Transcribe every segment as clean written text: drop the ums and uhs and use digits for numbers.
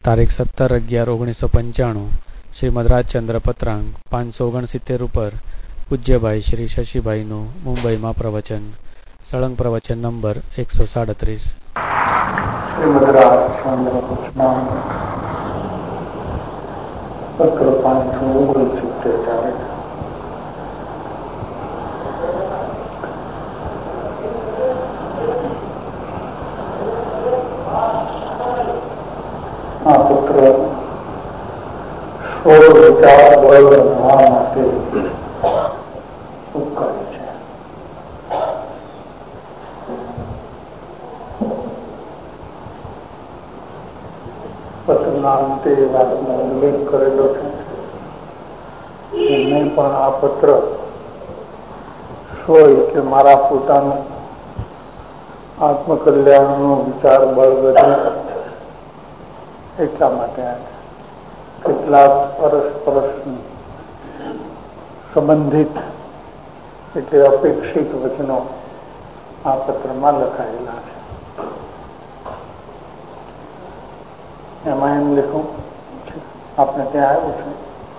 તારીખ 17/11/1995 શ્રીમદ રાજચંદ્ર પત્રાંગ 569 ઉપર પૂજ્યભાઈ શ્રી શશીભાઈનું મુંબઈમાં પ્રવચન. સળંગ પ્રવચન નંબર 137. શ્રીમદ રાજચંદ્ર પત્રાંગ પત્ર 569. આ પુત્ર સ્વ વિચાર બળ બનાવવા માટે ઉપકારી છે. પત્રના અંતે વાતનો ઉલ્લેખ કરેલો છે. મેં પણ આ પત્ર સ્વ કે મારા પોતાનું આત્મકલ્યાણનો વિચાર બળ વધે એટલા માટે કેટલાક પરસ્પર સંબંધિત એટલે અપેક્ષિત વચનો આ પત્રમાં લખાયેલા છે. એમાં એમ લખું આપણે ત્યાં આવ્યું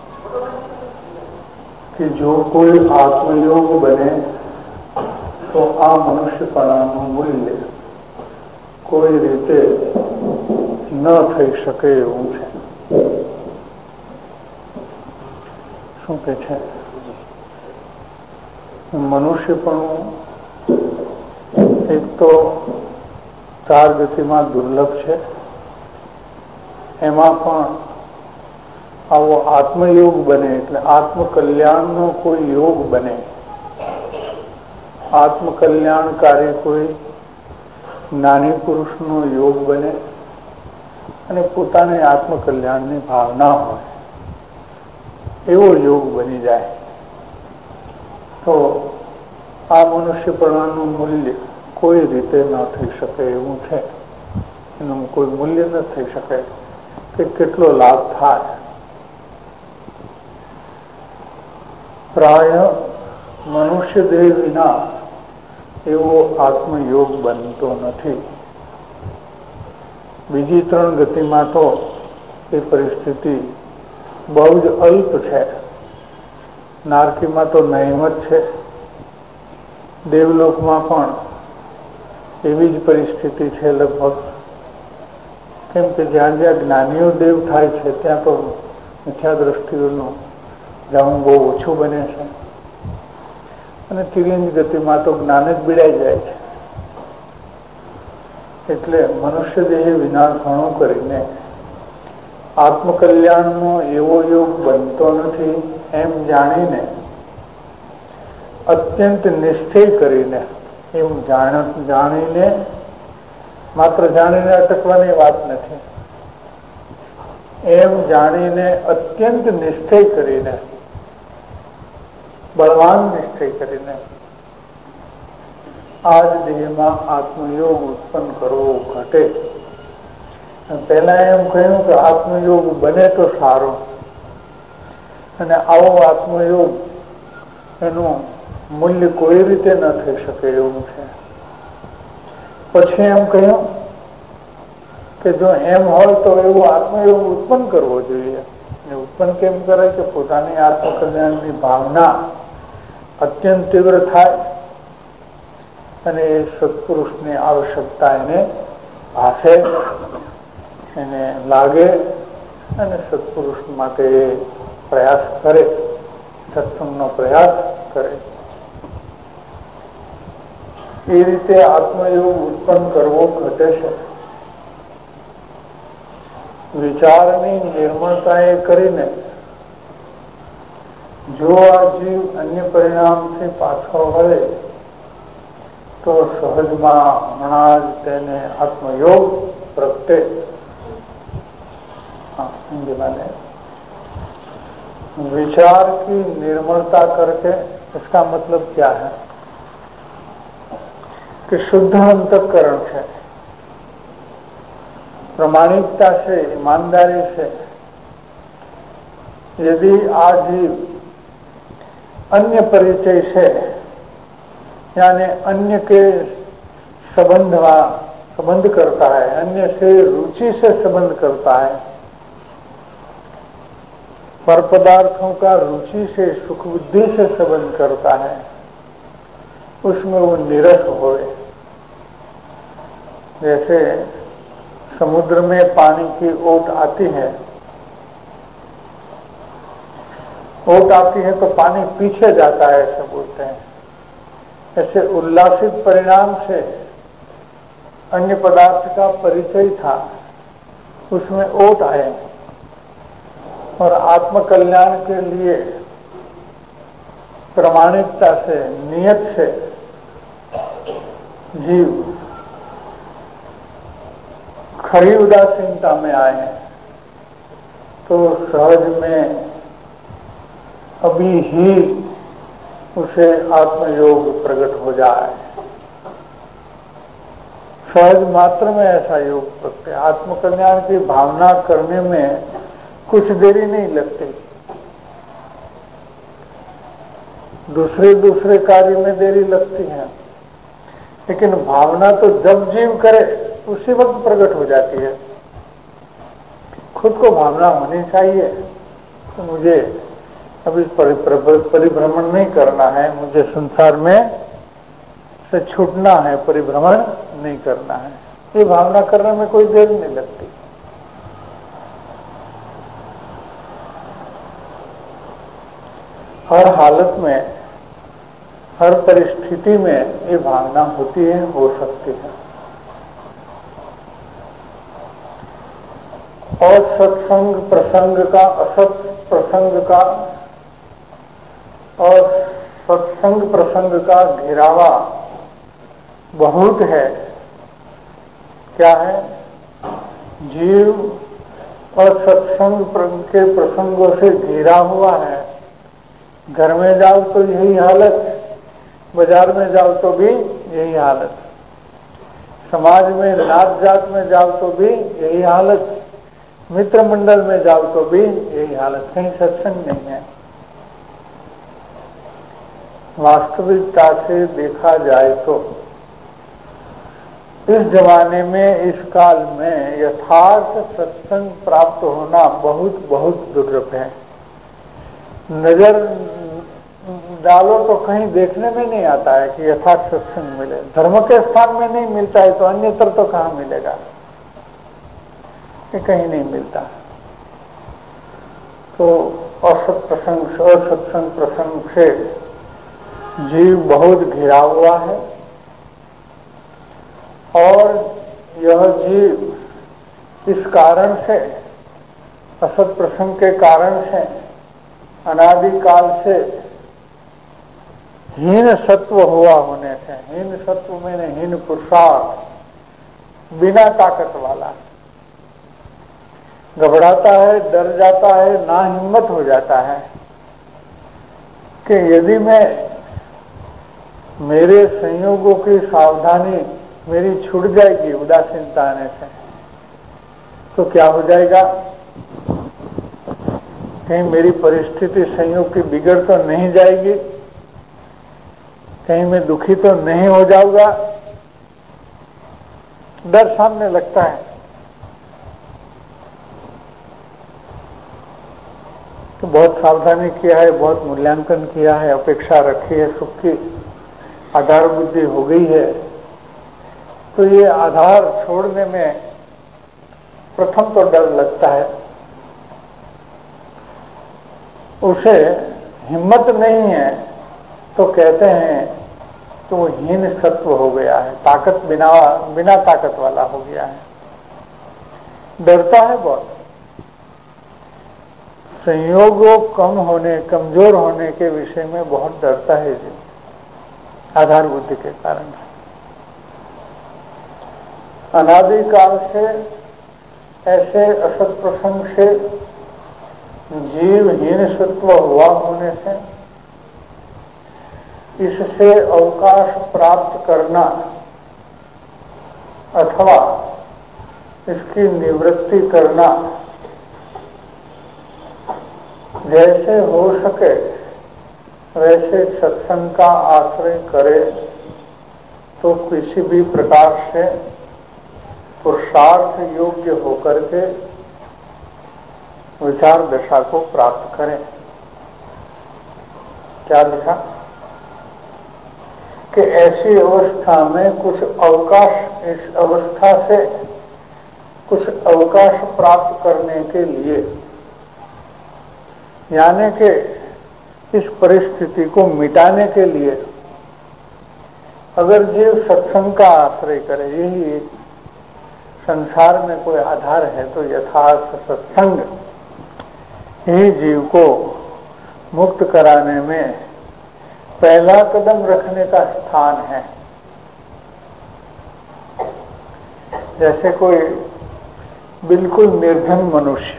છે કે જો કોઈ આત્મયોગ બને તો આ મનુષ્યપણાનું મૂલ્ય કોઈ રીતે ન થઈ શકે એવું છે. શું કે છે? મનુષ્યપણું એક તો 4 ગતિમાં દુર્લભ છે. એમાં પણ આવો આત્મયોગ બને એટલે આત્મકલ્યાણનો કોઈ યોગ બને, આત્મકલ્યાણકારી કોઈ જ્ઞાની પુરુષનો યોગ બને અને પોતાને આત્મકલ્યાણની ભાવના હોય એવો યોગ બની જાય તો આ મનુષ્યપણાનું મૂલ્ય કોઈ રીતે ન થઈ શકે એવું છે. એનું કોઈ મૂલ્ય ન થઈ શકે કે કેટલો લાભ થાય. પ્રાય મનુષ્ય દેહ વિના એવો આત્મયોગ બનતો નથી. બીજી 3 ગતિમાં તો એ પરિસ્થિતિ બહુ જ અલ્પ છે. નારકીમાં તો નહીવત છે. દેવલોકમાં પણ એવી જ પરિસ્થિતિ છે લગભગ. કેમ કે જ્યાં જ્યાં જ્ઞાનીઓ દેવ થાય છે ત્યાં તો મિથ્યા દ્રષ્ટિઓનું જવું બહુ ઓછું બને છે અને તિર્યંજ ગતિમાં તો જ્ઞાન જ બીડાઈ જાય છે. એટલે મનુષ્ય દેહ વિના ઘણું કરીને આત્મકલ્યાણનો એવો યોગ બનતો નથી એમ જાણીને અત્યંત નિશ્ચય કરીને એમ જાણીને માત્ર જાણીને અટકવાની વાત નથી, એમ જાણીને અત્યંત નિશ્ચય કરીને બળવાન નિશ્ચય કરીને આ જ દેહમાં આત્મયોગ ઉત્પન્ન કરવો ઘટે. પહેલા એમ કહ્યું કે આત્મયોગ બને તો સારો અને આવો આત્મયોગ એનું મૂલ્ય કોઈ રીતે ન થઈ શકે એવું છે. પછી એમ કહ્યું કે જો એમ હોય તો એવો આત્મયોગ ઉત્પન્ન કરવો જોઈએ. ઉત્પન્ન કેમ કરે કે પોતાની આત્મકલ્યાણની ભાવના અત્યંત તીવ્ર થાય અને એ સત્પુરુષની આવશ્યકતા એને ભાષે, એને લાગે અને સત્પુરુષ માટે એ પ્રયાસ કરે, સત્સંગનો પ્રયાસ કરે. એ રીતે આત્મયોગ ઉત્પન્ન કરવો ઘટે છે. વિચારની નિર્મળતા એ કરીને જો આ જીવ અન્ય પરિણામથી પાછો વળે તો સહજમાં હમણાં જ તેને આત્મयोग प्रगटे. हिंदी में विचार की निर्मलता करके इसका मतलब क्या है कि शुद्ध अंतःकरण से, प्रामाणिकता से, ईमानदारी से यदि आज अन्य परिचय से यानी अन्य के संबंध करता है, अन्य से रुचि से संबंध करता है, पर पदार्थों का रुचि से, सुख बुद्धि से संबंध करता है, उसमें वो निरस होए। जैसे समुद्र में पानी की ओट आती है, ओट आती है तो पानी पीछे जाता है, ऐसे बोलते हैं। ऐसे उल्लासित परिणाम से अन्य पदार्थ का परिचय था, उसमें ओट आए, और आत्मकल्याण के लिए प्रामाणिकता से, नियत से जीव खड़ी उदासीनता में आए, तो सहज में अभी ही उसे आत्मयोग प्रकट हो जाए। सहज मात्र में ऐसा योग प्रकट। आत्मकल्याण की भावना करने में कुछ देरी नहीं लगती। दूसरे कार्य में देरी लगती है, लेकिन भावना तो जब जीव करे उसी वक्त प्रकट हो जाती है। खुद को भावना होनी चाहिए तो मुझे अभी परिभ्रमण नहीं करना है, मुझे संसार में से छूटना है, परिभ्रमण नहीं करना है। ये भावना करने में कोई देर नहीं लगती। हर हालत में, हर परिस्थिति में ये भावना होती है, हो सकती है। और सत्संग प्रसंग का, असत प्रसंग का और सत्संग प्रसंग का घिरावा बहुत है। क्या है? जीव और सत्संग के प्रसंगों से घिरा हुआ है। घर में जाओ तो यही हालत, बाजार में जाओ तो भी यही हालत, समाज में, नात जात में जाओ तो भी यही हालत, मित्र मंडल में जाओ तो भी यही हालत। कहीं सत्संग नहीं है। वास्तविकता से देखा जाए तो इस जमाने में, इस काल में यथार्थ सत्संग प्राप्त होना बहुत बहुत दुर्लभ है। नजर डालो तो कहीं देखने में नहीं आता है कि यथार्थ सत्संग मिले। धर्म के स्थान में नहीं मिलता है तो अन्यत्र तो कहाँ मिलेगा? ये कहीं नहीं मिलता। तो असत प्रसंग से, असत्संग प्रसंग से जीव बहुत घिरा हुआ है, और यह जीव इस कारण से, असत प्रसंग के कारण से, अनादि काल से हीन सत्व हुआ होने से, हीन सत्व में हीन पुरुषार्थ, बिना ताकत वाला, घबराता है, डर जाता है, ना हिम्मत हो जाता है कि यदि मैं, मेरे संयोगों की सावधानी मेरी छूट जाएगी उदासीनता आने से, तो क्या हो जाएगा? कहीं मेरी परिस्थिति संयोग की बिगड़ तो नहीं जाएगी? कहीं मैं दुखी तो नहीं हो जाऊंगा? डर सामने लगता है। तो बहुत सावधानी किया है, बहुत मूल्यांकन किया है, अपेक्षा रखी है, सुख की आधार बुद्धि हो गई है, तो ये आधार छोड़ने में प्रथम तो डर लगता है। उसे हिम्मत नहीं है तो कहते हैं कि वो हीन सत्व हो गया है, ताकत बिना ताकत वाला हो गया है। डरता है बहुत। संयोगों कम होने, कमजोर होने के विषय में बहुत डरता है जी, आधार बुद्धि के कारण। अनादि काल से ऐसे असत प्रसंग से जीव हीन सत्व हुआ होने से इससे अवकाश प्राप्त करना अथवा इसकी निवृत्ति करना जैसे हो सके वैसे सत्संग का आश्रय करे तो किसी भी प्रकार से पुरुषार्थ योग्य होकर के विचार दशा को प्राप्त करें। क्या लिखा कि ऐसी अवस्था में कुछ अवकाश, इस अवस्था से कुछ अवकाश प्राप्त करने के लिए, यानी कि इस परिस्थिति को मिटाने के लिए अगर जीव सत्संग का आश्रय करे, यही संसार में कोई आधार है, तो यथार्थ सत्संग ही जीव को मुक्त कराने में पहला कदम रखने का स्थान है। जैसे कोई बिल्कुल निर्धन मनुष्य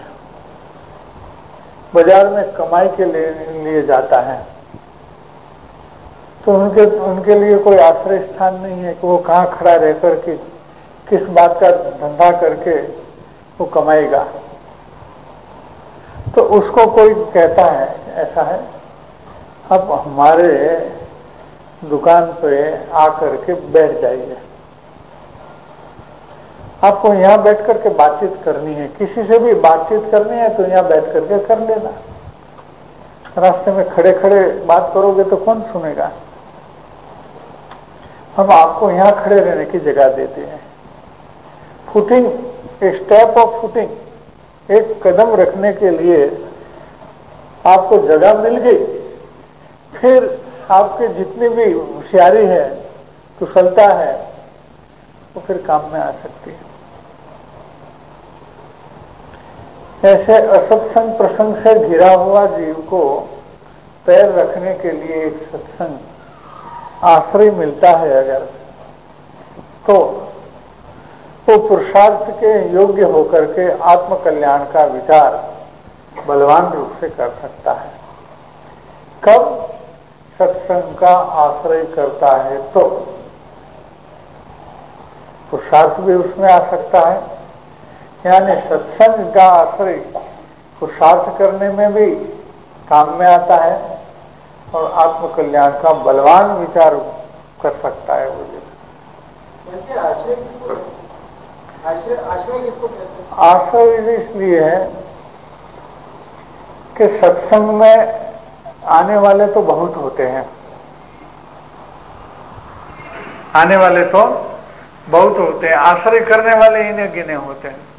बाजार में कमाई के लिए जाता है, तो उनके लिए कोई आश्रय स्थान नहीं है कि वो कहाँ खड़ा रहकर के किस बात का धंधा करके वो कमाएगा। तो उसको कोई कहता है, ऐसा है, अब हमारे दुकान पे आकर के बैठ जाइए, आपको यहाँ बैठ करके बातचीत करनी है, किसी से भी बातचीत करनी है तो यहाँ बैठ करके कर लेना। रास्ते में खड़े खड़े बात करोगे तो कौन सुनेगा। हम आपको यहाँ खड़े रहने की जगह देते हैं। फुटिंग, एक स्टेप ऑफ फुटिंग, एक कदम रखने के लिए आपको जगह मिल गई, फिर आपके जितनी भी होशियारी है, कुशलता है, वो फिर काम में आ सकती है। ऐसे असत्संग प्रसंग से घिरा हुआ जीव को पैर रखने के लिए एक सत्संग आश्रय मिलता है अगर, तो वो पुरुषार्थ के योग्य होकर के आत्म कल्याण का विचार बलवान रूप से कर सकता है। कब सत्संग का आश्रय करता है तो पुरुषार्थ भी उसमें आ सकता है, यानी सत्संग का आश्रय पुरुषार्थ करने में भी काम में आता है और आत्म कल्याण का बलवान विचार कर सकता है वो। आश्रय इसलिए है कि सत्संग में आने वाले तो बहुत होते हैं, आने वाले तो बहुत होते हैं, आश्रय करने वाले इन्हें गिने होते हैं।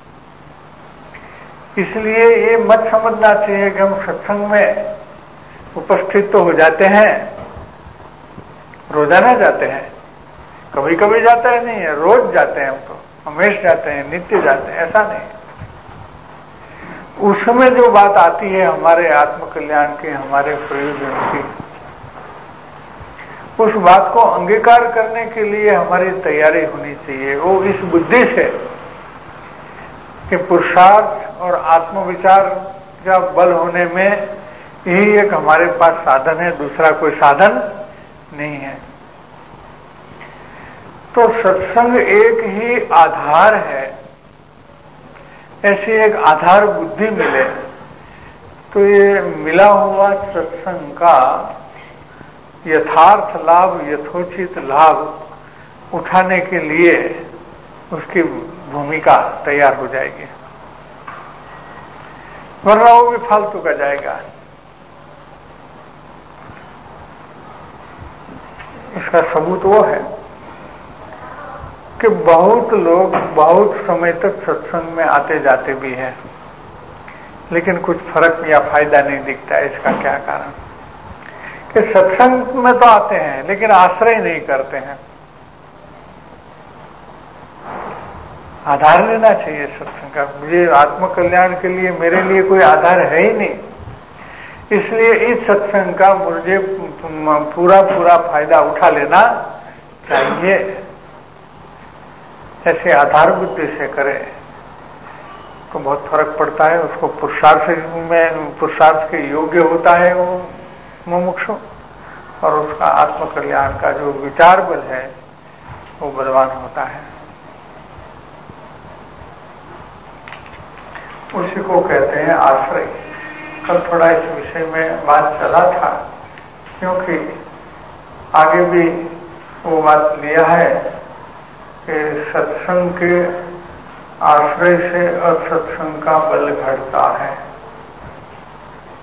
इसलिए ये मत समझना चाहिए कि हम सत्संग में उपस्थित तो हो जाते हैं, रोजाना जाते हैं, कभी कभी जाता है नहीं है, रोज जाते हैं, हम तो हमेशा जाते हैं, नित्य जाते हैं, ऐसा नहीं। उसमें जो बात आती है हमारे आत्म कल्याण की, हमारे प्रयोजन की, उस बात को अंगीकार करने के लिए हमारी तैयारी होनी चाहिए। वो इस बुद्धि से कि पुरुषार्थ और आत्मविचार का बल होने में यही एक हमारे पास साधन है, दूसरा कोई साधन नहीं है। तो सत्संग एक ही आधार है, ऐसी एक आधार बुद्धि मिले तो ये मिला हुआ सत्संग का यथार्थ लाभ, यथोचित लाभ उठाने के लिए उसकी भूमिका तैयार हो जाएगी, वरना वो भी फालतू का जाएगा। इसका सबूत वो है कि बहुत लोग बहुत समय तक सत्संग में आते जाते भी हैं, लेकिन कुछ फर्क या फायदा नहीं दिखता है। इसका क्या कारण कि सत्संग में तो आते हैं लेकिन आश्रय नहीं करते हैं। आधार लेना चाहिए सत्संग का। मुझे आत्म कल्याण के लिए मेरे लिए कोई आधार है ही नहीं, इसलिए इस सत्संग का मुझे पूरा फायदा उठा लेना चाहिए। ऐसे आधार बुद्धि से करे तो बहुत फर्क पड़ता है। उसको पुरुषार्थ के योग्य होता है वो मुमुक्षु, और उसका आत्म कल्याण का जो विचार बल है वो बलवान होता है। उसी को कहते हैं आश्रय। कल थोड़ा इस विषय में बात चला था, क्योंकि आगे भी वो बात लिया है कि सत्संग के आश्रय से असत्संग का बल घटता है।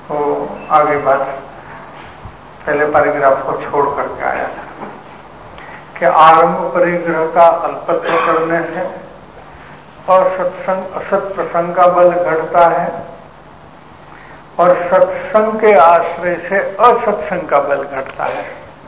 वो आगे बात पहले पैराग्राफ को छोड़ करके आया था कि आरंभ परिग्रह का अल्पत्व करने से और सत्संग असत प्रसंग का बल घटता है और सत्संग के आश्रय से असत्संग का बल घटता है।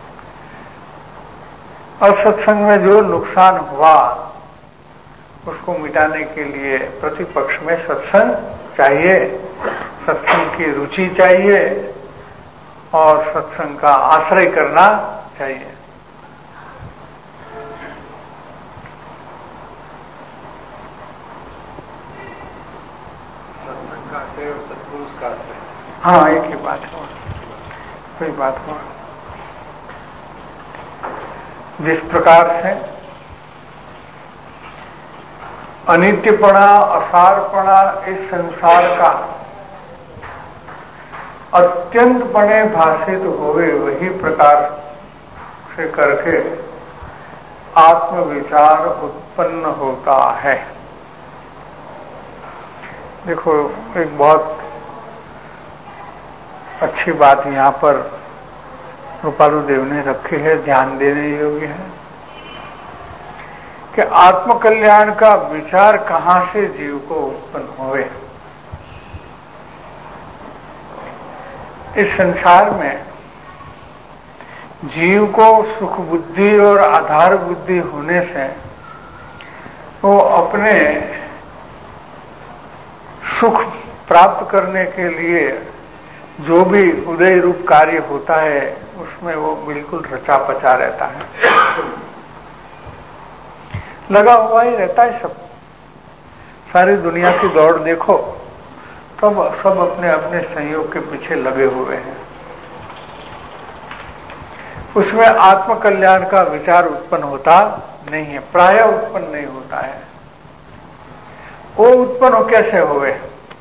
असत्संग में जो नुकसान हुआ उसको मिटाने के लिए प्रतिपक्ष में सत्संग चाहिए, सत्संग की रुचि चाहिए और सत्संग का आश्रय करना चाहिए। सत्संग का आश्रय और सत्पुरुष का आश्रय, हाँ एक ही बात है, कोई बात हो। जिस प्रकार से अनित्यपना असारपना इस संसार का अत्यंतपणे भाषित होवे, वही प्रकार से करके आत्मविचार उत्पन्न होता है। देखो एक बहुत अच्छी बात यहाँ पर रूपालु देव ने रखी है, ध्यान देने योग्य है कि आत्मकल्याण का विचार कहां से जीव को उत्पन्न होवे। इस संसार में जीव को सुख बुद्धि और आधार बुद्धि होने से वो अपने सुख प्राप्त करने के लिए जो भी उदय रूप कार्य होता है उसमें वो बिल्कुल रचा पचा रहता है, लगा हुआ ही रहता है। सब सारी दुनिया की दौड़ देखो, तब सब अपने अपने संयोग के पीछे लगे हुए हैं। उसमें आत्मकल्याण का विचार उत्पन्न होता नहीं है, प्रायः उत्पन्न नहीं होता है। वो उत्पन्न कैसे हुए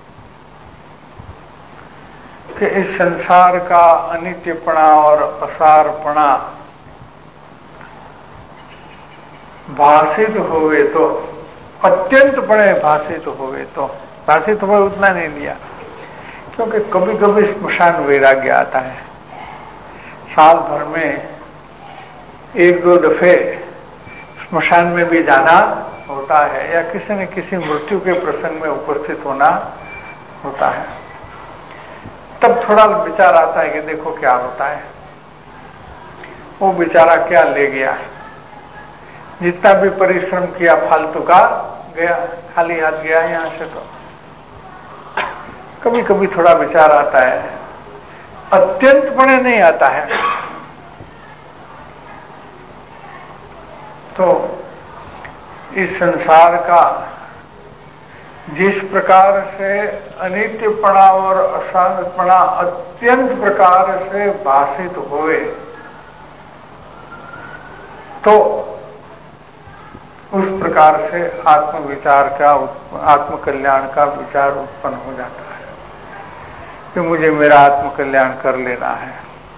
कि इस संसार का अनित्यपना और असारपना भाषित होवे तो, अत्यंतपणे भाषित होवे तो, भाषित हुए उतना नहीं लिया क्योंकि कभी कभी स्मशान वैराग्य आता है। साल भर में एक दो दफे स्मशान में भी जाना होता है या किसी न किसी मृत्यु के प्रसंग में उपस्थित होना होता है। तब थोड़ा विचार आता है कि देखो क्या होता है, वो बेचारा क्या ले गया, जितना भी परिश्रम किया फालतू का गया, खाली हाथ गया यहां से। तो कभी कभी थोड़ा विचार आता है, अत्यंतपणे नहीं आता है। तो इस संसार का जिस प्रकार से अनित्यपना और असारपना अत्यंत प्रकार से भाषित होए तो उस प्रकार से आत्मविचार का, आत्मकल्याण का विचार उत्पन्न हो जाता है कि मुझे मेरा आत्मकल्याण कर लेना है।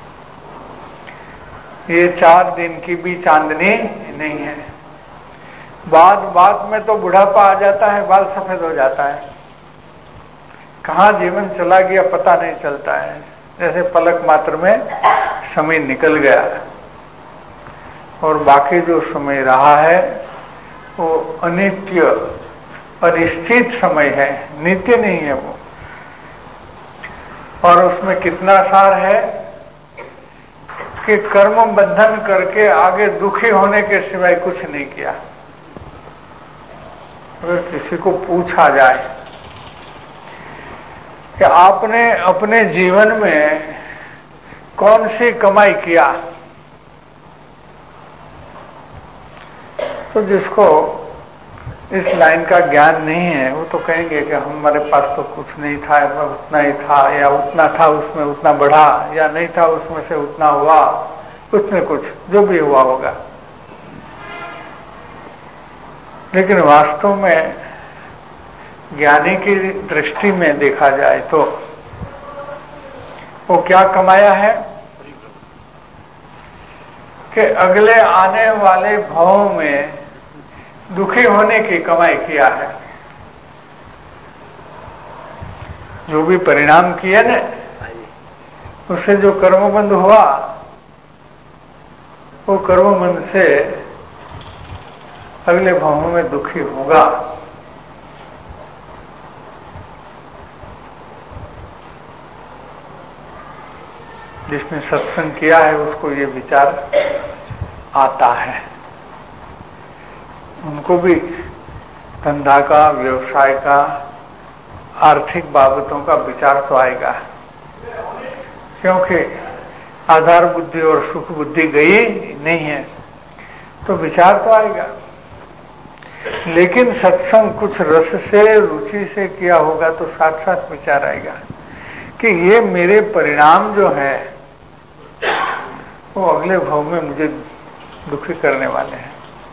ये 4 दिन की भी चांदनी नहीं है। बाद में तो बुढ़ापा आ जाता है, बाल सफेद हो जाता है, कहाँ जीवन चला गया पता नहीं चलता है, जैसे पलक मात्र में समय निकल गया और बाकी जो समय रहा है वो अनित्य अनिश्चित समय है, नित्य नहीं है वो। और उसमें कितना सार है कि कर्म बंधन करके आगे दुखी होने के सिवाय कुछ नहीं किया। अगर किसी को पूछा जाए कि आपने अपने जीवन में कौन सी कमाई किया, तो जिसको इस लाइन का ज्ञान नहीं है वो तो कहेंगे कि हमारे पास तो कुछ नहीं था, उतना ही था, या उतना था उसमें उतना बढ़ा, या नहीं था उसमें से उतना हुआ, कुछ न कुछ जो भी हुआ होगा। लेकिन वास्तव में ज्ञानी की दृष्टि में देखा जाए तो वो क्या कमाया है कि अगले आने वाले भाव में दुखी होने की कमाई किया है। जो भी परिणाम किए न उससे जो कर्मबंध हुआ वो कर्मबंध से अगले भाव में दुखी होगा। जिसने सत्संग किया है उसको ये विचार आता है। उनको भी धंधा का, व्यवसाय का, आर्थिक बाबतों का विचार तो आएगा, क्योंकि आधार बुद्धि और सुख बुद्धि गई नहीं है तो विचार तो आएगा। लेकिन सत्संग कुछ रस से, रुचि से किया होगा तो साथ साथ विचार आएगा कि ये मेरे परिणाम जो है वो अगले भाव में मुझे दुखी करने वाले हैं।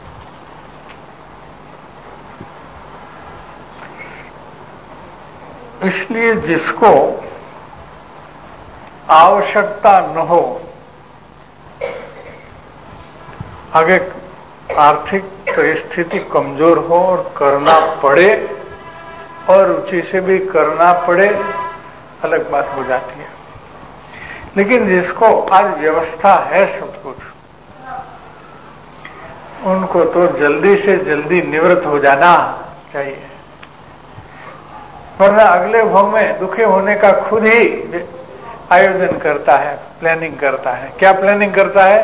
इसलिए जिसको आवश्यकता न हो, आगे आर्थिक परिस्थिति कमजोर हो और करना पड़े और रुचि से भी करना पड़े, अलग बात हो जाती है। लेकिन जिसको आज व्यवस्था है सब कुछ, उनको तो जल्दी से जल्दी निवृत्त हो जाना चाहिए, वरना अगले भाव में दुखी होने का खुद ही आयोजन करता है, प्लानिंग करता है। क्या प्लानिंग करता है?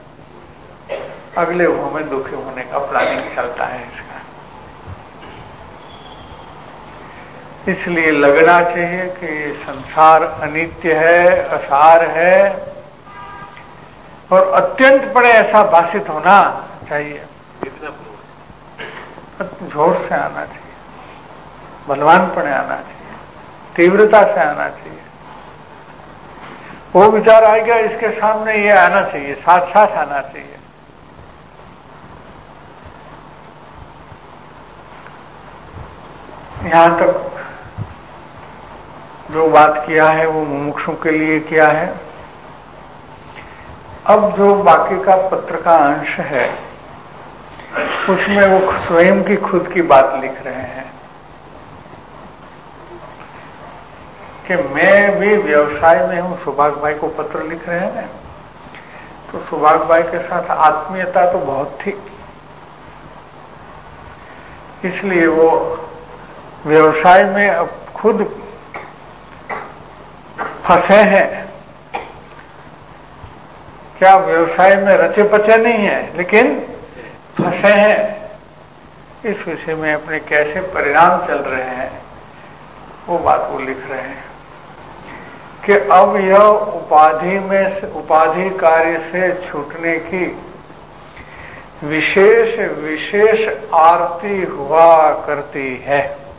अगले भाव में दुखी होने का प्लानिंग चलता है इसका। इसलिए लगना चाहिए कि संसार अनित्य है, असार है और अत्यंत बड़े ऐसा भाषित होना चाहिए। जोर से आना चाहिए, बलवानपने आना चाहिए, तीव्रता से आना चाहिए। वो विचार आएगा, इसके सामने ये आना चाहिए, साथ साथ आना चाहिए। यहां तक जो बात किया है वो मुमुक्षु के लिए किया है। अब जो बाकी का पत्र का अंश है उसमें वो स्वयं की खुद की बात लिख रहे हैं कि मैं भी व्यवसाय में हूं। सुभाष भाई को पत्र लिख रहे हैं, तो सुभाष भाई के साथ आत्मीयता तो बहुत थी, इसलिए वो व्यवसाय में अब खुद फंसे हैं। क्या व्यवसाय में रचे पचे नहीं है, लेकिन फंसे हैं। इस विषय में अपने कैसे परिणाम चल रहे हैं वो बात वो लिख रहे हैं कि अब यह उपाधि कार्य से छूटने की विशेष विशेष आरती हुआ करती है।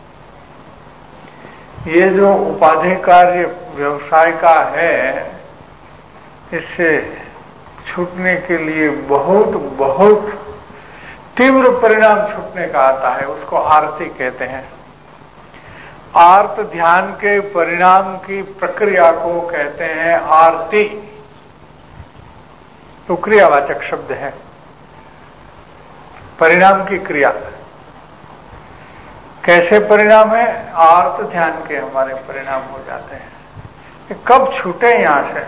ये जो उपाधि कार्य व्यवसाय का है, इससे छूटने के लिए बहुत बहुत तीव्र परिणाम छूटने का आता है, उसको आरती कहते हैं। आर्त ध्यान के परिणाम की प्रक्रिया को कहते हैं आरती। तो क्रियावाचक शब्द है, परिणाम की क्रिया। कैसे परिणाम है? आर्त ध्यान के हमारे परिणाम हो जाते हैं। कि कब छूटे यहां से?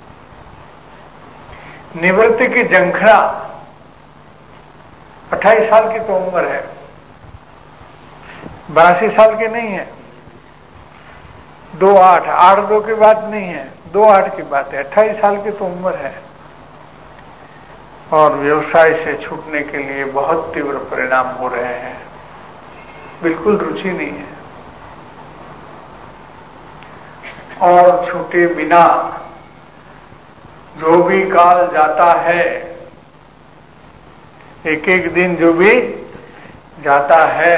निवृत्ति की जंखना। 28 साल की तो उम्र है, 82 साल की नहीं है, 2-8 की बात नहीं है, 2-8 की बात है। 28 साल की तो उम्र है और व्यवसाय से छूटने के लिए बहुत तीव्र परिणाम हो रहे हैं। बिल्कुल रुचि नहीं है और छूटे बिना जो भी काल जाता है, एक एक दिन जो भी जाता है,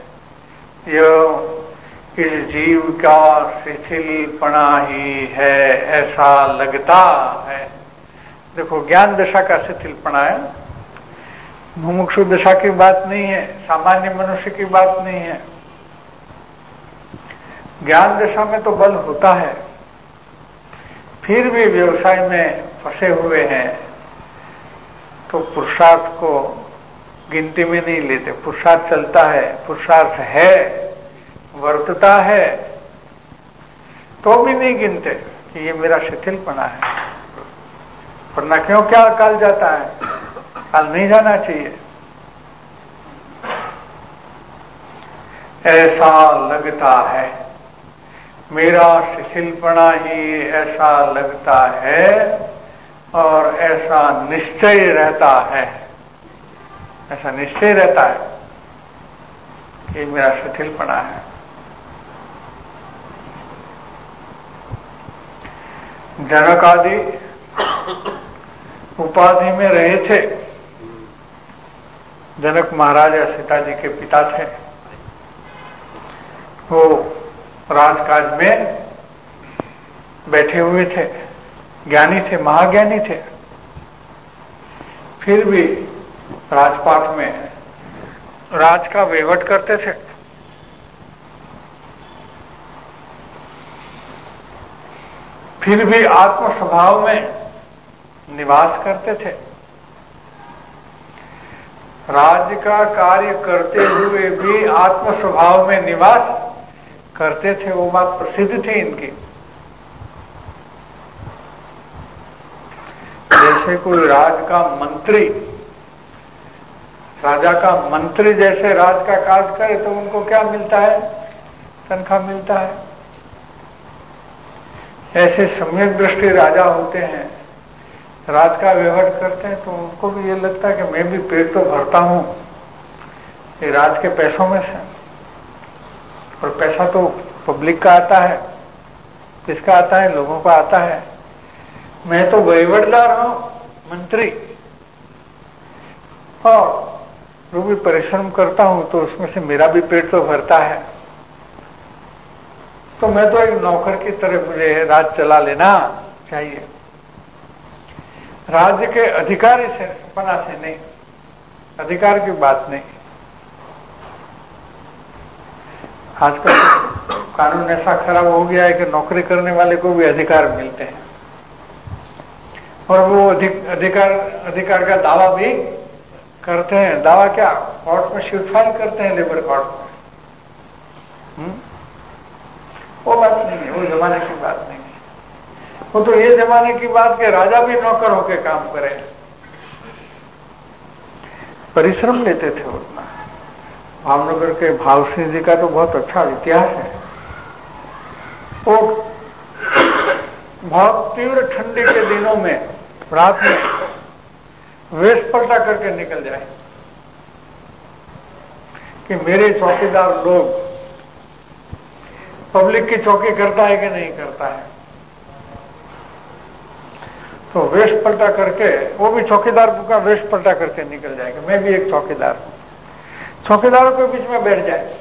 यह इस जीव का शिथिलपना ही है, ऐसा लगता है। देखो, ज्ञान दशा का शिथिलपना है, मुमुक्षु दशा की बात नहीं है, सामान्य मनुष्य की बात नहीं है। ज्ञान दशा में तो बल होता है, फिर भी व्यवसाय में फंसे हुए हैं तो पुरुषार्थ को गिनती में नहीं लेते। पुरुषार्थ चलता है, पुरुषार्थ है, वर्तता है, तो भी नहीं गिनते। कि ये मेरा शिथिलपना है, वरना क्यों क्या काल जाता है, काल नहीं जाना चाहिए। ऐसा लगता है, मेरा शिथिलपना ही ऐसा लगता है और ऐसा निश्चय रहता है, ऐसा निश्चय रहता है कि मेरा शिथिलपना है। जनक आदि उपाधि में रहे थे। जनक महाराज या सीता जी के पिता थे। वो राजकाज में बैठे हुए थे, ज्ञानी थे, महाज्ञानी थे, फिर भी राजपाट में राज का वहीवट करते थे। फिर भी आत्म स्वभाव में निवास करते थे। राज्य का कार्य करते हुए भी आत्म स्वभाव में निवास करते थे, वो बात प्रसिद्ध थी इनकी। जैसे कोई राज का मंत्री, राजा का मंत्री जैसे राज का काज करे तो उनको क्या मिलता है? तनख्वाह मिलता है। ऐसे सम्यक दृष्टि राजा होते हैं, राज का व्यवहार करते हैं, तो उनको भी ये लगता है कि मैं भी पेट तो भरता हूं ये राज के पैसों में से, और पैसा तो पब्लिक का आता है। किसका आता है? लोगों का आता है। मैं तो वहीवटदार हूं, मंत्री, और जो भी परिश्रम करता हूं तो उसमें से मेरा भी पेट तो भरता है। तो मैं तो एक नौकर की तरह मुझे राज चला लेना चाहिए। राज्य के अधिकारी से पना से नहीं, अधिकार की बात नहीं। आजकल कानून ऐसा खराब हो गया है कि नौकरी करने वाले को भी अधिकार मिलते हैं, और वो अधिकार का दावा भी करते हैं। दावा क्या? कोर्ट में सूट फाइल करते हैं, लेबर कोर्ट में। वो बात नहीं है, वो जमाने की बात नहीं है। वो तो ये जमाने की बात कि राजा भी नौकर होके काम करे, परिश्रम लेते थे उतना। भावनगर के भाव सिंह जी का तो बहुत अच्छा इतिहास है। वो बहुत तीव्र ठंडी के दिनों में रात में वेश पलटा करके निकल जाए कि मेरे चौकीदार लोग पब्लिक की चौकी करता है कि नहीं करता है। तो वेश पलटा करके, वो भी चौकीदार का वेश पलटा करके निकल जाएगा, मैं भी एक चौकीदार हूं। चौकीदारों के बीच में बैठ जाए।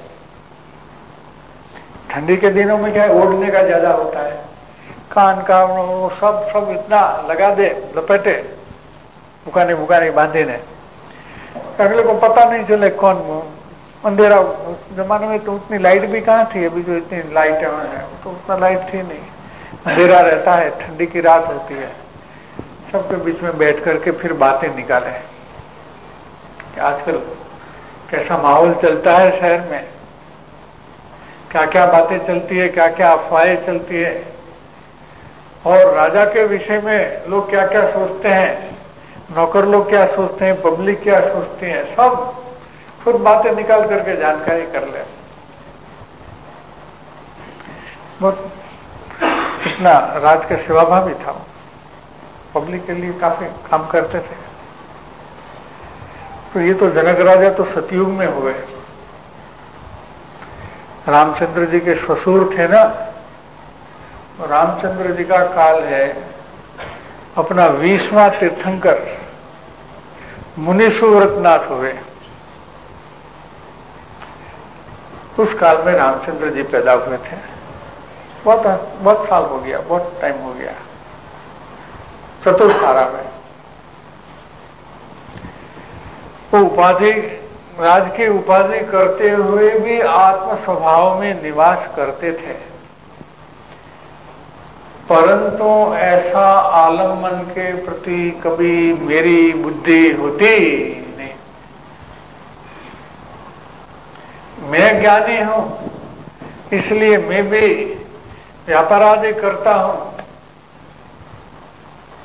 ठंडी के दिनों में क्या है, ओढ़ने का ज्यादा होता है, कान का वो सब इतना लगा दे, लपेटे, बुकाने बांधे ने, अगले को पता नहीं चले कौन। अंधेरा, उस जमाने में तो उतनी लाइट भी कहाँ थी, अभी जो इतनी लाइट है तो उतना लाइट थी नहीं, अंधेरा रहता है, ठंडी की रात होती है। सबके बीच में बैठ करके फिर बातें निकाले कि आजकल कैसा माहौल चलता है शहर में, क्या क्या बातें चलती है, क्या क्या अफवाहें चलती है, और राजा के विषय में लोग क्या क्या सोचते हैं, नौकर लोग क्या सोचते हैं, पब्लिक क्या सोचती है, सब खुद बातें निकाल करके जानकारी कर ले। बहुत इतना राज का सेवाभावी था, पब्लिक के लिए काफी काम करते थे। तो ये तो जनक राजा तो सतयुग में हुए। रामचंद्र जी के ससुर थे ना, रामचंद्र जी का काल है अपना 20वां तीर्थंकर मुनि सुव्रतनाथ हुए। उस काल में रामचंद्र जी पैदा हुए थे। बहुत साल हो गया, बहुत टाइम हो गया। चतुर्धारा में वो उपाधि, राज की उपाधि करते हुए भी आत्म स्वभाव में निवास करते थे, परंतु ऐसा आलम्बन के प्रति कभी मेरी बुद्धि होती नहीं। मैं ज्ञानी हूं, इसलिए मैं भी व्यापार आदि करता हूं,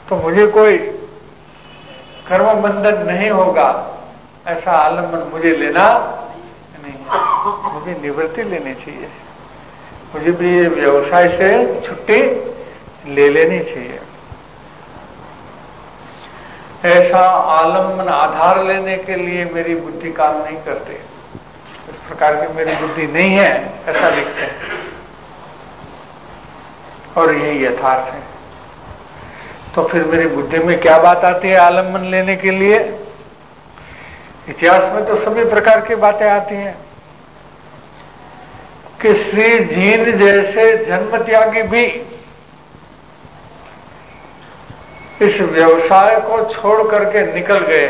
तो मुझे कोई कर्म बंधन नहीं होगा, ऐसा आलम्बन मुझे लेना नहीं है। मुझे निवृत्ति लेनी चाहिए, मुझे भी ये व्यवसाय से छुट्टी ले लेनी चाहिए। ऐसा आलम्बन आधार लेने के लिए मेरी बुद्धि काम नहीं करती, इस प्रकार की मेरी बुद्धि नहीं है, ऐसा लिखते हैं। और यही यथार्थ है। तो फिर मेरी बुद्धि में क्या बात आती है आलम्बन लेने के लिए? इतिहास में तो सभी प्रकार की बातें आती हैं कि श्री जीन जैसे जन्म त्यागी भी इस व्यवसाय को छोड़ करके निकल गए।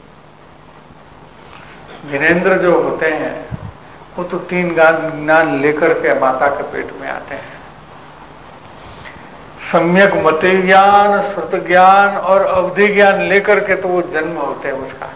जिनेंद्र जो होते हैं वो तो 3 ज्ञान लेकर के माता के पेट में आते हैं। सम्यक मति ज्ञान, श्रुत ज्ञान और अवधि ज्ञान लेकर के तो वो जन्म होते हैं उसका।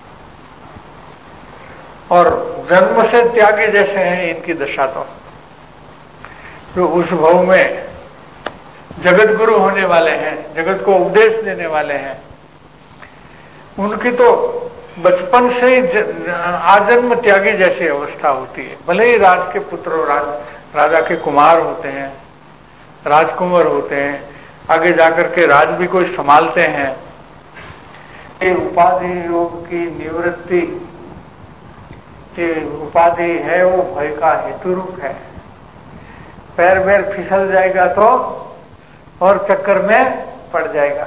और जन्म से त्यागी जैसे हैं इनकी दशा। तो जो उस भाव में जगत गुरु होने वाले हैं, जगत को उपदेश देने वाले हैं, उनकी तो बचपन से ही आजन्म त्यागी जैसी अवस्था होती है। भले ही राज के पुत्र और राजा के कुमार होते हैं, राजकुमार होते हैं, आगे जाकर के राज भी कोई संभालते हैं। ये उपाधि योग की निवृत्ति, ये उपाधि है वो भय का हेतु रूप है। पैर वैर फिसल जाएगा तो और चक्कर में पड़ जाएगा।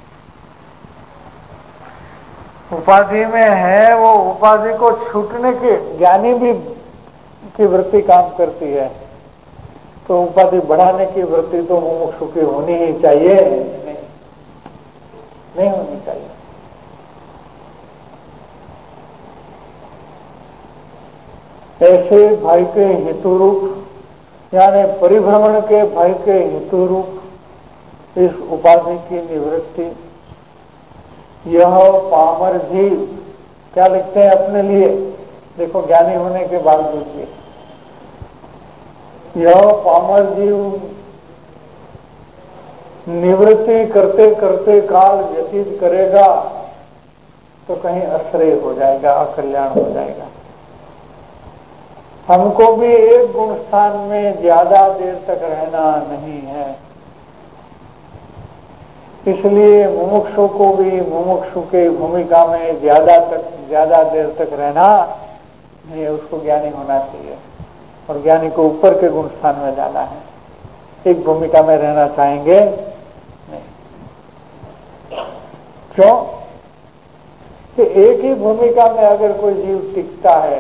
उपाधि में है वो उपाधि को छूटने के ज्ञानी भी की वृत्ति काम करती है। तो उपाधि बढ़ाने की वृत्ति तो मुमुक्षु की होनी ही चाहिए, नहीं होनी चाहिए। ऐसे भय के हेतु रूप यानी परिभ्रमण के भय के हेतु रूप इस उपाधि की निवृत्ति, यह पामर जीव क्या लिखते हैं अपने लिए? देखो ज्ञानी होने के बावजूद भी यह पामर जीव निवृत्ति करते करते काल व्यतीत करेगा तो कहीं अश्रेय हो जाएगा, अकल्याण हो जाएगा। हमको भी एक गुण स्थान में ज्यादा देर तक रहना नहीं है, इसलिए मुमुक्षु को भी मुमुक्षु के भूमिका में ज्यादा देर तक रहना नहीं है, उसको ज्ञानी होना चाहिए। और ज्ञानी को ऊपर के गुण स्थान में जाना है, एक भूमिका में रहना चाहेंगे नहीं। क्यों कि एक ही भूमिका में अगर कोई जीव टिकता है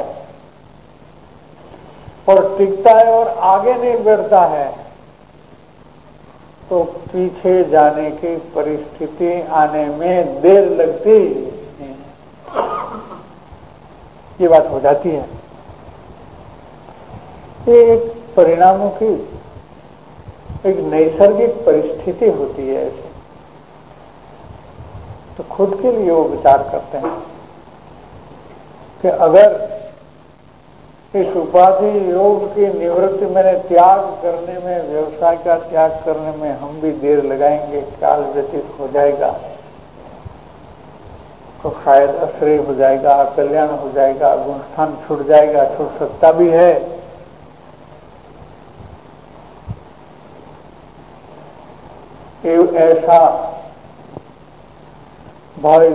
और आगे नहीं बढ़ता है तो पीछे जाने की परिस्थिति आने में देर लगती नहीं, ये बात हो जाती है। ये एक परिणामों की एक नैसर्गिक परिस्थिति होती है ऐसे। तो खुद के लिए वो विचार करते हैं कि अगर इस उपाधि योग की निवृत्ति मैंने त्याग करने में, व्यवसाय का त्याग करने में हम भी देर लगाएंगे, काल व्यतीत हो जाएगा तो शायद अश्रेय हो जाएगा, कल्याण हो जाएगा, गुण स्थान छूट जाएगा, छूट सकता भी है। ऐसा भय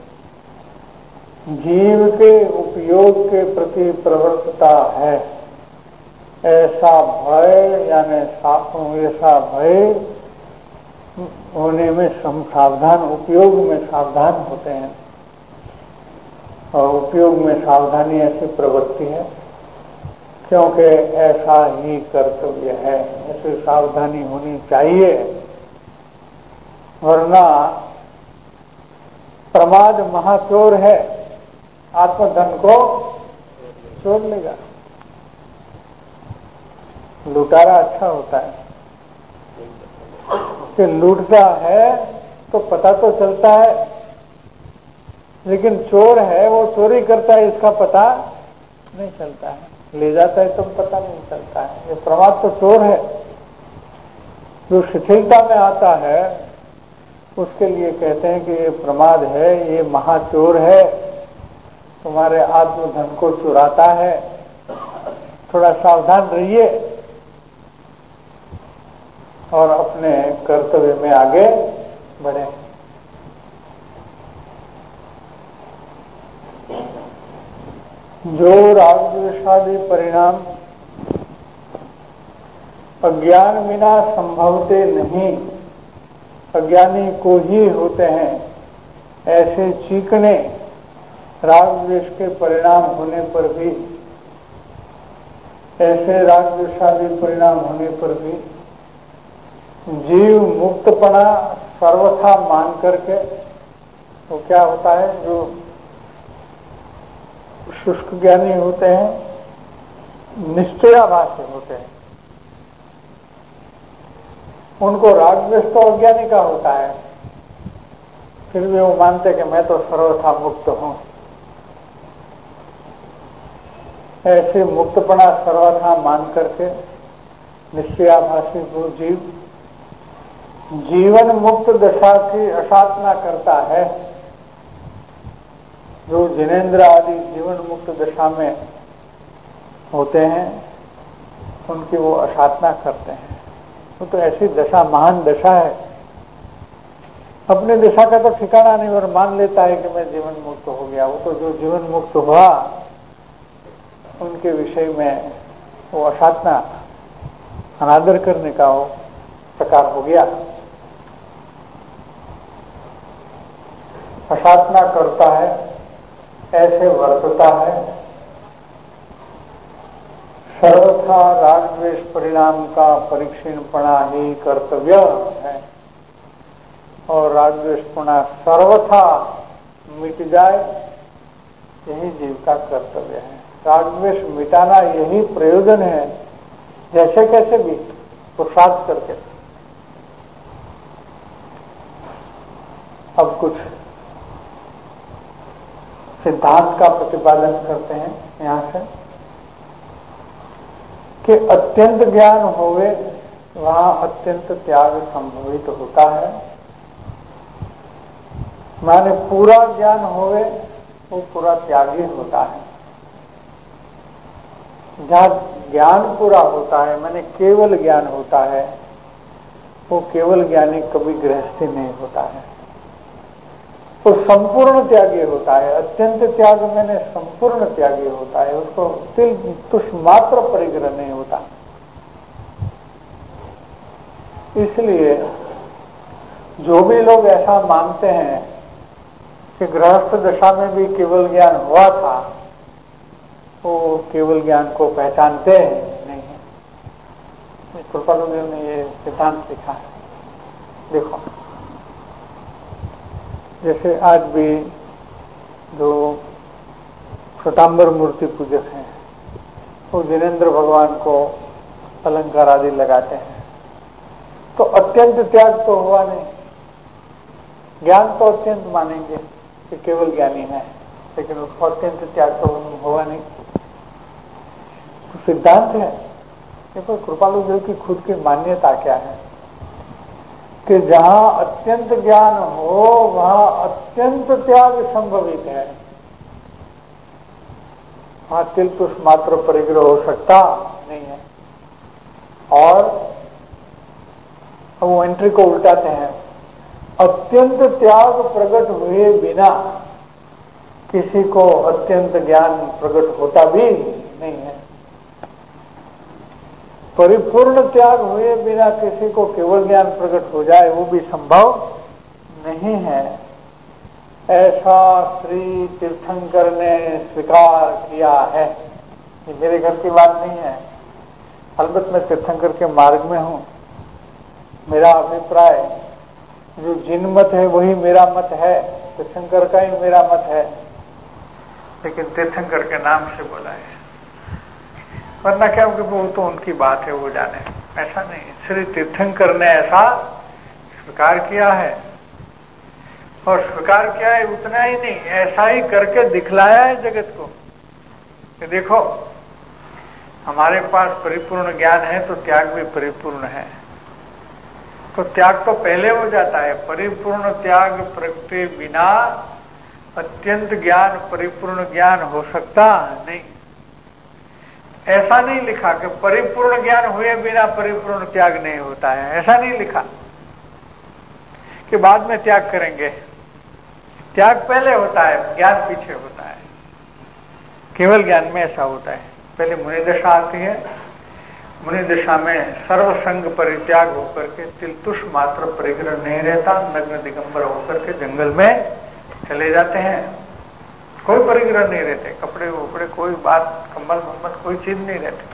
जीव के उपयोग के प्रति प्रवृत्तता है। ऐसा भय यानी ऐसा भय होने में हम सावधान, उपयोग में सावधान होते हैं। और उपयोग में सावधानी ऐसी प्रवृत्ति है क्योंकि ऐसा ही कर्तव्य है, ऐसी सावधानी होनी चाहिए, वरना प्रमाद महाचोर है, आत्मधन को चोर लेगा। लुटारा अच्छा होता है कि लूटता है तो पता तो चलता है, लेकिन चोर है वो चोरी करता है इसका पता नहीं चलता है, ले जाता है तो पता नहीं चलता है। ये प्रमाद तो चोर है। जो शिथिलता में आता है उसके लिए कहते हैं कि ये प्रमाद है, ये महाचोर है, तुम्हारे आत्मधन को चुराता है, थोड़ा सावधान रहिए और अपने कर्तव्य में आगे बढ़े। जो राग द्वेषादि परिणाम अज्ञान बिना संभवते नहीं, अज्ञानी को ही होते हैं, ऐसे चीकने राग द्वेष के परिणाम होने पर भी, ऐसे राग द्वेषादि परिणाम होने पर भी जीव मुक्तपना सर्वथा मान करके, वो क्या होता है, जो शुष्क ज्ञानी होते हैं, निश्चयाभासी होते हैं, उनको राग द्वेष तो अज्ञानी का होता है, फिर भी वो मानते कि मैं तो सर्वथा मुक्त हूं। ऐसे मुक्तपना सर्वथा मान करके निश्चयाभासी वो जीव जीवन मुक्त दशा की असाधना करता है। जो जिनेंद्र आदि जीवन मुक्त दशा में होते हैं, उनकी वो असाधना करते हैं। वो तो ऐसी दशा महान दशा है, अपने दशा का तो ठिकाना नहीं और मान लेता है कि मैं जीवन मुक्त हो गया। वो तो जो जीवन मुक्त हुआ उनके विषय में वो असाधना, अनादर करने का वो प्रकार हो गया। असाधना करता है, ऐसे वर्तता है, सर्वथा राग द्वेष परिणाम का परिक्षीणपणा ही कर्तव्य है और राग द्वेषपणा सर्वथा मिट जाए, यही जीव का कर्तव्य है। राग द्वेष मिटाना यही प्रयोजन है, जैसे कैसे भी पुरुषार्थ करके। अब कुछ सिद्धांत का प्रतिपादन करते हैं यहां से कि अत्यंत ज्ञान होवे वहां अत्यंत त्याग संभवित होता है। माने पूरा ज्ञान होवे वो पूरा त्यागी होता है। जहां ज्ञान पूरा होता है, माने केवल ज्ञान होता है, वो केवल ज्ञानी कभी गृहस्थी नहीं होता है, वो संपूर्ण त्यागी होता है। अत्यंत त्याग मैंने संपूर्ण त्यागी होता है, उसको तिल तुष मात्र परिग्रह नहीं होता। इसलिए जो भी लोग ऐसा मानते हैं कि गृहस्थ दशा में भी केवल ज्ञान हुआ था, वो केवल ज्ञान को पहचानते नहीं है। कृपालुदेव ने ये सिद्धांत लिखा है। देखो, जैसे आज भी जो श्वेतांबर मूर्ति पूजक हैं, वो जिनेंद्र भगवान को अलंकार आदि लगाते हैं, तो अत्यंत त्याग तो हुआ नहीं। ज्ञान तो अत्यंत मानेंगे कि केवल ज्ञानी है, लेकिन उसको अत्यंत त्याग तो हुआ नहीं। तो सिद्धांत है, देखो कृपालु देव की खुद की मान्यता क्या है कि जहां अत्यंत ज्ञान हो वहां अत्यंत त्याग संभवित है। वहां तिल तुष मात्र परिग्रह हो सकता नहीं है। और वो एंट्री को उल्टाते हैं, अत्यंत त्याग प्रकट हुए बिना किसी को अत्यंत ज्ञान प्रकट होता भी नहीं है। परिपूर्ण त्याग हुए बिना किसी को केवल ज्ञान प्रकट हो जाए, वो भी संभव नहीं है। ऐसा श्री तीर्थंकर ने स्वीकार किया है। ये मेरे घर की बात नहीं है, अलबत्त मैं तीर्थंकर के मार्ग में हूं। मेरा अभिप्राय जो जिन मत है वही मेरा मत है, तीर्थंकर का ही मेरा मत है, लेकिन तीर्थंकर के नाम से बोला है। वरना क्या, वो तो उनकी बात है, वो जाने। ऐसा नहीं, श्री तीर्थंकर ने ऐसा स्वीकार किया है। और स्वीकार किया है उतना ही नहीं, ऐसा ही करके दिखलाया है जगत को कि देखो हमारे पास परिपूर्ण ज्ञान है तो त्याग भी परिपूर्ण है। तो त्याग तो पहले हो जाता है। परिपूर्ण त्याग प्रगटे बिना अत्यंत ज्ञान परिपूर्ण ज्ञान हो सकता नहीं। ऐसा नहीं लिखा कि परिपूर्ण ज्ञान हुए बिना परिपूर्ण त्याग नहीं होता है, ऐसा नहीं लिखा कि बाद में त्याग करेंगे। त्याग पहले होता है, ज्ञान पीछे होता है। केवल ज्ञान में ऐसा होता है, पहले मुनि दशा आती है। मुनि दशा में सर्वसंग परित्याग होकर के तिलतुष मात्र परिग्रह नहीं रहता, नग्न दिगंबर होकर के जंगल में चले जाते हैं। कोई परिग्रह नहीं रहते, कपड़े वपड़े कोई बात, कम्बल वम्बल कोई चीज नहीं रहती।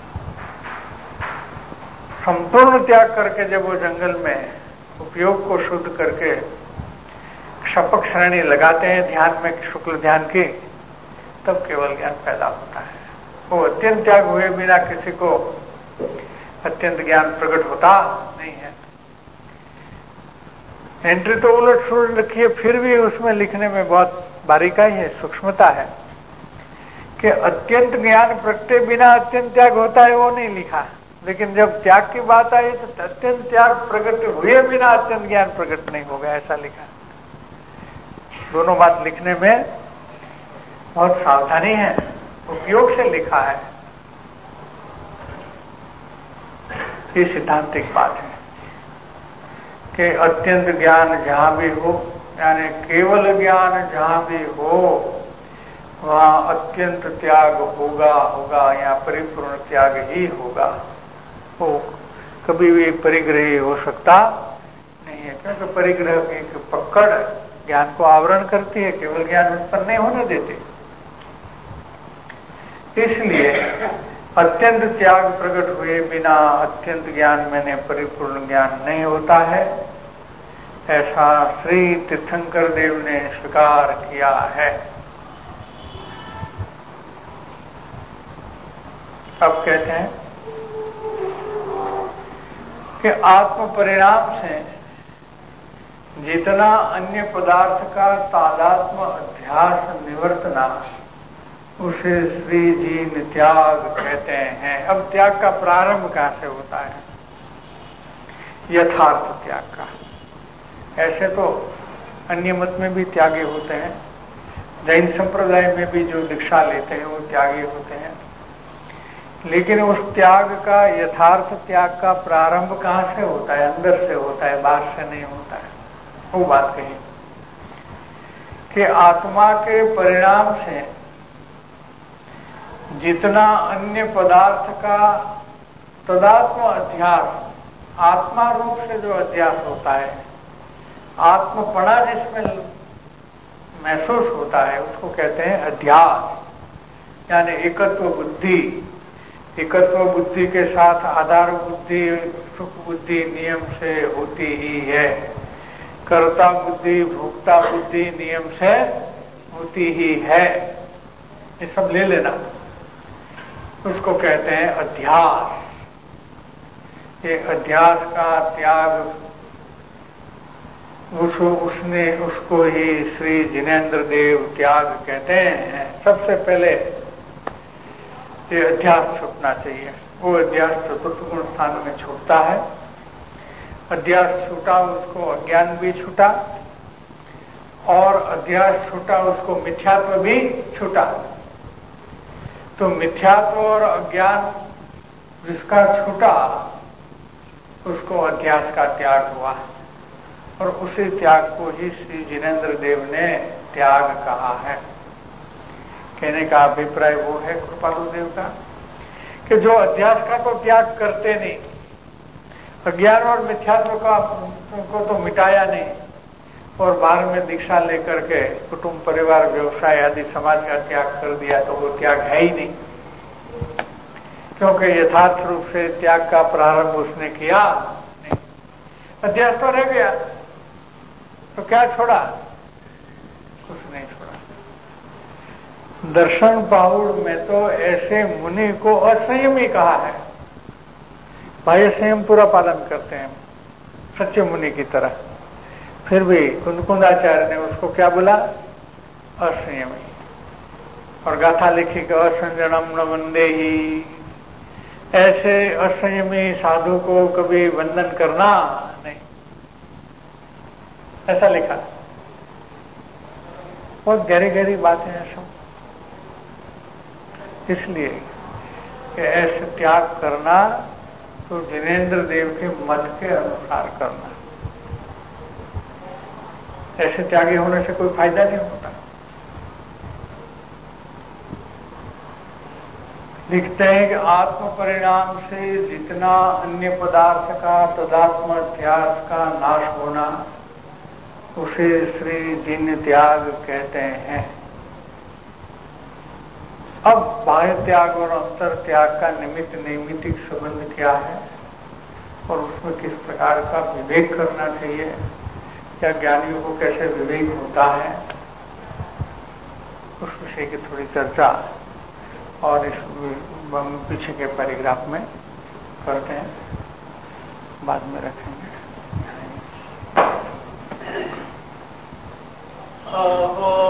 संपूर्ण त्याग करके जब वो जंगल में उपयोग को शुद्ध करके शपक श्रेणी लगाते हैं ध्यान में, शुक्ल ध्यान की, तब केवल ज्ञान पैदा होता है। वो अत्यंत त्याग हुए बिना किसी को अत्यंत ज्ञान प्रकट होता नहीं है। एंट्री तो उलट सुलट रखी है, फिर भी उसमें लिखने में बहुत बारीकाई है, सूक्ष्मता है कि अत्यंत ज्ञान प्रगटे बिना अत्यंत त्याग होता है, वो नहीं लिखा। लेकिन जब त्याग की बात आई तो अत्यंत त्याग प्रकट हुए बिना अत्यंत ज्ञान प्रकट नहीं होगा, ऐसा लिखा। दोनों बात लिखने में बहुत सावधानी है, उपयोग से लिखा है। ये सिद्धांतिक बात है कि अत्यंत ज्ञान जहां भी हो, यानी केवल ज्ञान जहां भी हो, वहां अत्यंत त्याग होगा या परिपूर्ण त्याग ही होगा। वो कभी भी परिग्रही हो सकता नहीं है, क्योंकि परिग्रह की पकड़ ज्ञान को आवरण करती है, केवल ज्ञान उत्पन्न नहीं होने देती। इसलिए अत्यंत त्याग प्रकट हुए बिना अत्यंत ज्ञान मैंने परिपूर्ण ज्ञान नहीं होता है, ऐसा श्री तीर्थंकर देव ने स्वीकार किया है। अब कहते हैं कि आत्म परिणाम से जितना अन्य पदार्थ का तादात्म अध्यास निवर्तना, उसे श्री जी ने त्याग कहते हैं। अब त्याग का प्रारंभ कहां से होता है? यथार्थ त्याग का। ऐसे तो अन्य मत में भी त्यागी होते हैं, जैन संप्रदाय में भी जो दीक्षा लेते हैं वो त्यागी होते हैं, लेकिन उस त्याग का, यथार्थ त्याग का प्रारंभ कहां से होता है? अंदर से होता है, बाहर से नहीं होता है। वो बात कही कि आत्मा के परिणाम से जितना अन्य पदार्थ का तदात्म अध्यास, आत्मा रूप से जो अध्यास होता है, आत्मपणा जिसमें महसूस होता है, उसको कहते हैं अध्यास, यानी एकत्व बुद्धि। एकत्व बुद्धि के साथ आधार बुद्धि, सुख बुद्धि नियम से होती ही है, कर्ता बुद्धि, भोक्ता बुद्धि नियम से होती ही है। ये सब ले लेना, उसको कहते हैं अध्यास। ये अध्यास का त्याग उसको ही श्री जिनेन्द्र देव त्याग कहते हैं। सबसे पहले ये अध्यास छूटना चाहिए। वो अध्यास चतुर्थ गुण स्थान में छूटता है। अध्यास छूटा उसको अज्ञान भी छूटा, और अध्यास छूटा उसको मिथ्यात्व भी छूटा। तो मिथ्यात्व और अज्ञान जिसका छूटा, उसको अध्यास का त्याग हुआ, और उसी त्याग को ही श्री जिनेन्द्र देव ने त्याग कहा है। कहने का अभिप्राय वो है कृपालु देव का कि जो अध्यास का तो त्याग करते नहीं, अज्ञान और मिथ्यात्व का को तो मिटाया नहीं, और बाहर में दीक्षा लेकर के कुटुंब परिवार व्यवसाय आदि समाज का त्याग कर दिया, तो वो त्याग है ही नहीं, क्योंकि यथार्थ रूप से त्याग का प्रारंभ उसने किया नहीं। अध्यास तो रह गया, तो क्या छोड़ा? कुछ नहीं छोड़ा। दर्शन पाहुड़ में तो ऐसे मुनि को असंयमी कहा है। भाई संयम पूरा पालन करते हैं सच्चे मुनि की तरह, फिर भी कुंदकुंदाचार्य ने उसको क्या बोला? असंयमी। और गाथा लिखी कि असंजनम न वंदे ही, ऐसे असंयमी साधु को कभी वंदन करना नहीं। ऐसा लिखा। बहुत गहरी गहरी बातें हैं सब। इसलिए कि ऐसे त्याग करना तो जिनेंद्र देव के मत के अनुसार करना। ऐसे त्यागी होने से कोई फायदा नहीं होता। लिखते हैं कि आत्म परिणाम से जितना अन्य पदार्थ का तदात्म अध्यास का नाश होना उसे श्री जिन त्याग कहते हैं। अब बाह्य त्याग और अंतर त्याग का निमित्त नैमित्तिक संबंध क्या है और उसमें किस प्रकार का विवेक करना चाहिए, या ज्ञानियों को कैसे विवेक होता है, उस विषय की थोड़ी चर्चा और इस पीछे के पैराग्राफ में करते हैं, बाद में रखेंगे।